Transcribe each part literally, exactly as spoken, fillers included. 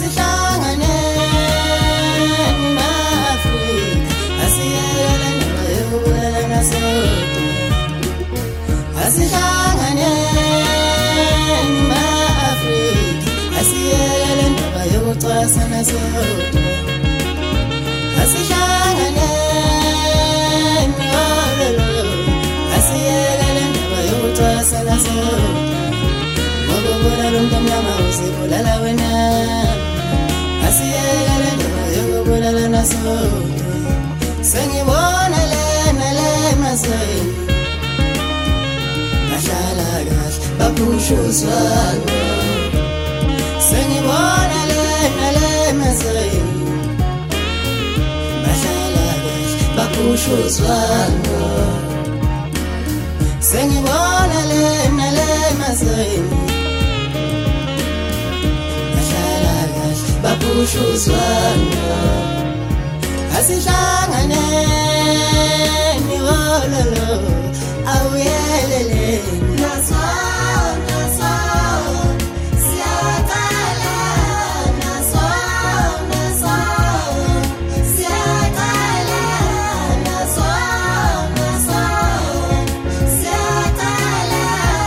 asihlangane ma-Afrika asiyekele ndaba yokubulala sodwa asihlangane ma-Afrika asiyekele ndaba yokucwasana sodwa asihlangane asiyekele ndaba yokucwasana sodwa ngokubulala umuntu omnyama uzibulala wena asiyekele ndaba yokubulalana sodwa sengibona lena le masweni bahlala kahle baphushuzwana sengibona lena le masweni bahlala kahle baphushuzwana sengibona lena le masweni bahlala kahle baphushuzwana asihlangane niwololo awuyelele naso naso siyaqala naso naso siyaqala naso naso siyaqala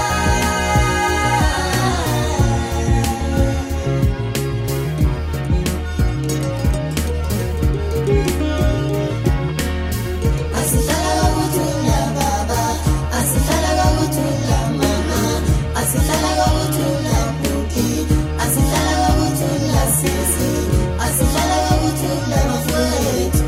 asihlala kokuthula baba asihlala kokuthula mama asihlala kokuthula buki asihlala kokuthula sisi asihlala kokuthula mafowethu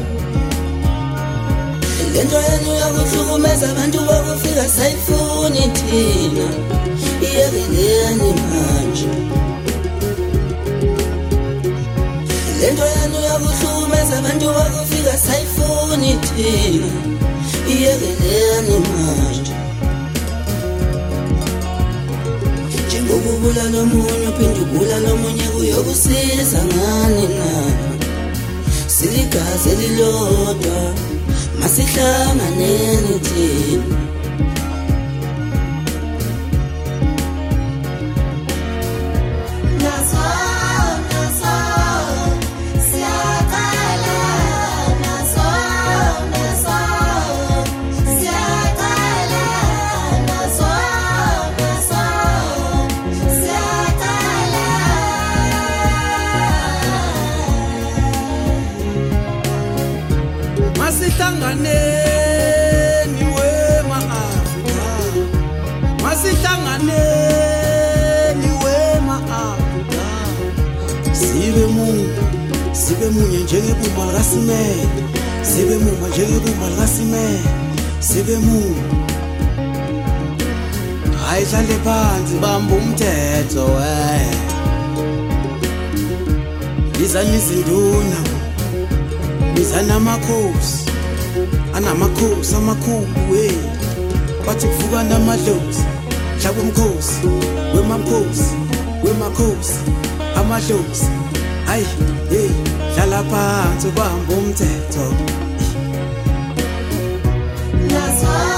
lento yenu yokuhlukumeza abantu bokufika sayifuni thina iyekeleni manje lento yenu yokuhlukumeza abantu bokufika sayifuni thina iyekeleni manje njengokubulala omunye uphinde ubulala omunye kuyokusiza ngani na siligazi elilodwa masihlanganeni thina naso naso siyaqala naso naso siyaqala naso naso siyaqala masihlanganeni wema-Afrika masihlanganeni wema-Afrika sibe munye sibe munye njengebumba likasimele sibe munye njengebumba likasimele sibe munye ayihlale phansi bamba umthetho we bizana izinduna bizana amakhosi anamakhosi amakhulu we bathi kuvuka namadlozi hlaba umkhosi wemamkhosi wemakhosi amadlozi hayi hey dlala phansi bamba umthetho naso